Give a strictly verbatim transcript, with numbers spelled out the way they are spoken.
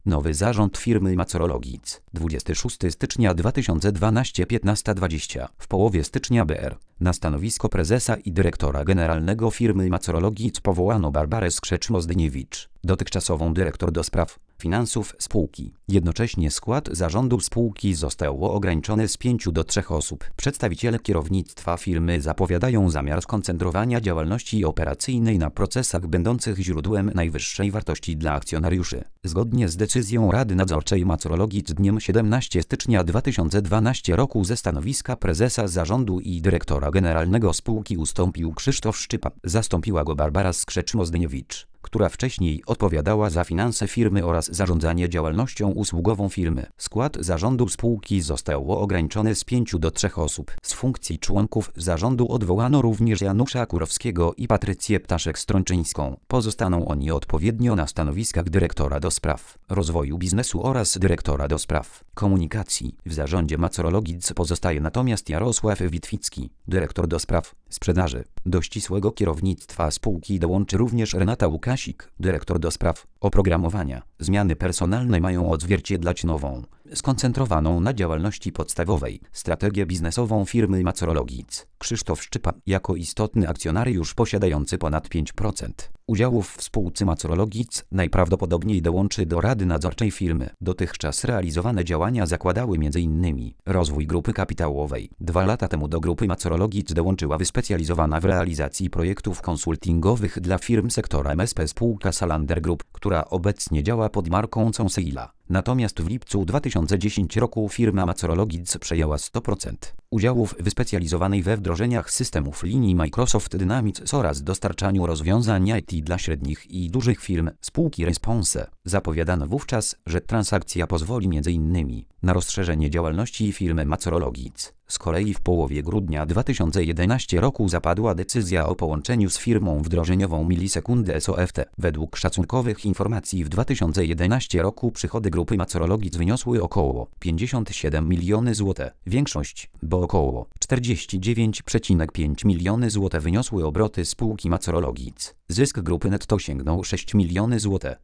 Nowy zarząd firmy Macorologic. dwudziestego szóstego stycznia dwa tysiące dwunastego piętnaście dwadzieścia. W połowie stycznia B R. Na stanowisko prezesa i dyrektora generalnego firmy Macorologic powołano Barbarę Skrzecz-Mozdeniewicz, dotychczasową dyrektor do spraw finansów spółki. Jednocześnie skład zarządu spółki został ograniczony z pięciu do trzech osób. Przedstawiciele kierownictwa firmy zapowiadają zamiar skoncentrowania działalności operacyjnej na procesach będących źródłem najwyższej wartości dla akcjonariuszy. Zgodnie z decyzją Rady Nadzorczej Macorologic dniem siedemnastego stycznia dwa tysiące dwunastego roku ze stanowiska prezesa zarządu i dyrektora generalnego spółki ustąpił Krzysztof Szczypa. Zastąpiła go Barbara Skrzecz-Mozdeniewicz, która wcześniej odpowiadała za finanse firmy oraz zarządzanie działalnością usługową firmy. Skład zarządu spółki został ograniczony z pięciu do trzech osób. Z funkcji członków zarządu odwołano również Janusza Kurowskiego i Patrycję Ptaszek-Strączyńską. Pozostaną oni odpowiednio na stanowiskach dyrektora do spraw rozwoju biznesu oraz dyrektora do spraw komunikacji. W zarządzie Macorologic pozostaje natomiast Jarosław Witwicki, dyrektor do spraw sprzedaży. Do ścisłego kierownictwa spółki dołączy również Renata Łukasik, dyrektor do spraw oprogramowania. Zmiany personalne mają odzwierciedlać nową, skoncentrowaną na działalności podstawowej, strategię biznesową firmy Macorologic. Krzysztof Szczypa, jako istotny akcjonariusz posiadający ponad pięć procent udziałów w spółce Macorologic, najprawdopodobniej dołączy do Rady Nadzorczej firmy. Dotychczas realizowane działania zakładały między innymi rozwój grupy kapitałowej. Dwa lata temu do grupy Macorologic dołączyła wyspecjalizowana w realizacji projektów konsultingowych dla firm sektora M S P spółka Salander Group, która obecnie działa pod marką Conseila. Natomiast w lipcu dwa tysiące dziesiątego roku firma Macorologic przejęła sto procent udziałów wyspecjalizowanej we wdrożeniach systemów linii Microsoft Dynamics oraz dostarczaniu rozwiązań I T dla średnich i dużych firm spółki Response. Zapowiadano wówczas, że transakcja pozwoli między innymi na rozszerzenie działalności firmy Macorologic. Z kolei w połowie grudnia dwa tysiące jedenastego roku zapadła decyzja o połączeniu z firmą wdrożeniową Milisekundy S O F T. Według szacunkowych informacji w dwa tysiące jedenastego roku przychody grupy Macorologic wyniosły około pięćdziesiąt siedem milionów złotych. Większość, bo około czterdzieści dziewięć przecinek pięć milionów złotych wyniosły obroty spółki Macorologic. Zysk grupy netto sięgnął sześć milionów złotych.